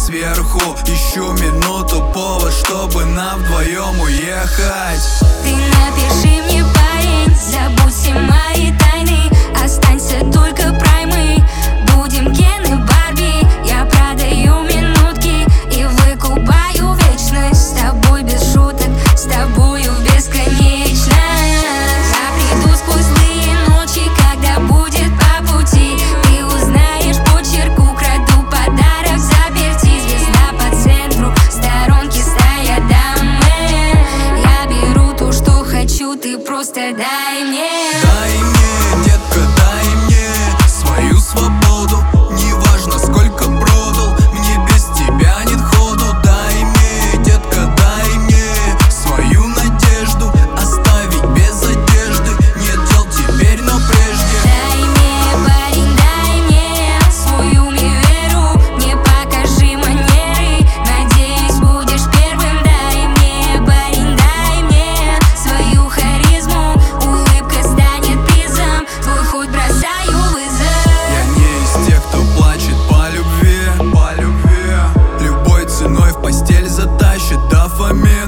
сверху. Ищу минуту, повод, чтобы нам вдвоем уехать. Ты напиши мне, парень, забудь все мои тайны. Останься только праймы, будем Кен и Барби. Я продаю минутки и выкупаю вечность. С тобой без шуток, с тобою бесконечно. Я приду сквозь злые ночи, когда будет по пути. Ты узнаешь почерк, украду подарок, заперти. Звезда по центру, в сторонке стоят дамы. Я беру то, что хочу, ты просто дай мне. Дай мне, детка, дай мне свою свободу. Неважно, сколько продал, мне без тебя нет ходу. Дай мне, детка, дай мне свою надежду. Оставить без одежды нет дел теперь, но прежде. Дай мне, парень, дай мне свою веру. Мне покажи манеры, надеюсь, будешь первым. Дай мне, парень, дай мне свою харизму. Улыбка станет призом, твой ход бросаю вызов. Я не из тех, кто плачет по любви, по любви. Любой ценой в постель затащит до фамилии.